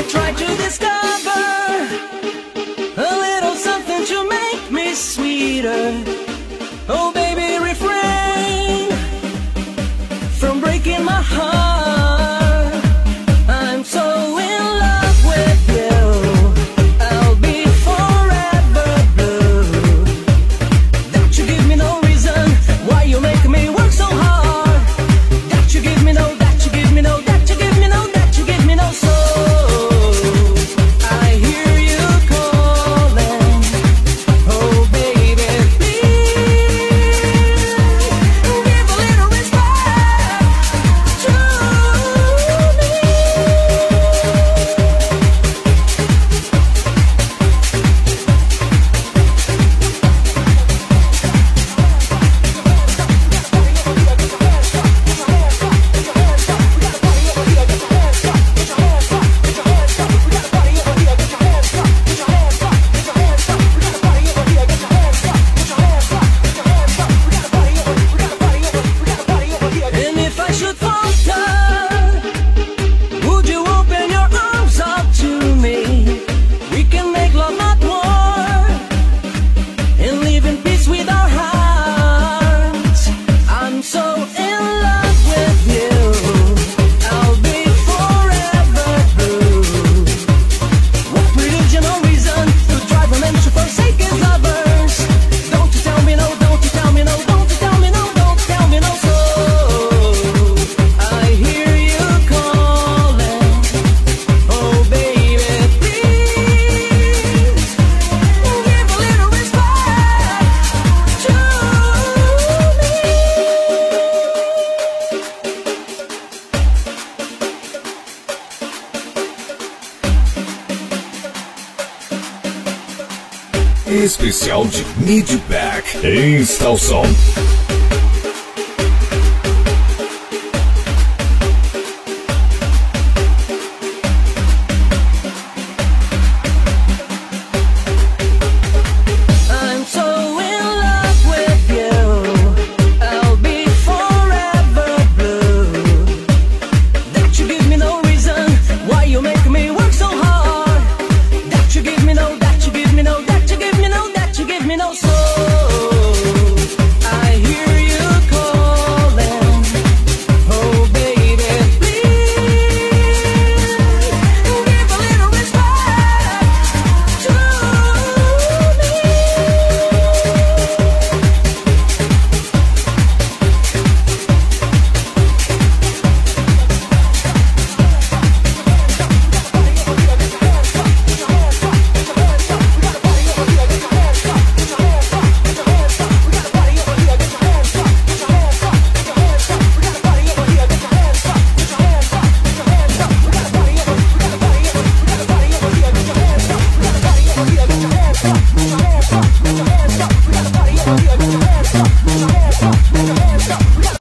try to discover a little something to make me sweeter. Oh baby, refrain from breaking my heart. I'm so in love with you, I'll be forever blue. Don't you give me no reason why you make me work so hard. That you give me no, that you give me no, that you give me no, that you give me no soul. I hear you calling, oh baby, please give a little respect to me. And if I should falter, would you open your arms up to me? We can make love not war, and live in peace with our hearts. I'm so in love with you, I'll be forever blue. What religion or reason to drive a man to forsake his lovers? Don't you tell me no, don't you tell me no, don't you tell me no, don't tell me no. So I hear you calling, oh baby, please give a little respect to Especial de Midback. Instalação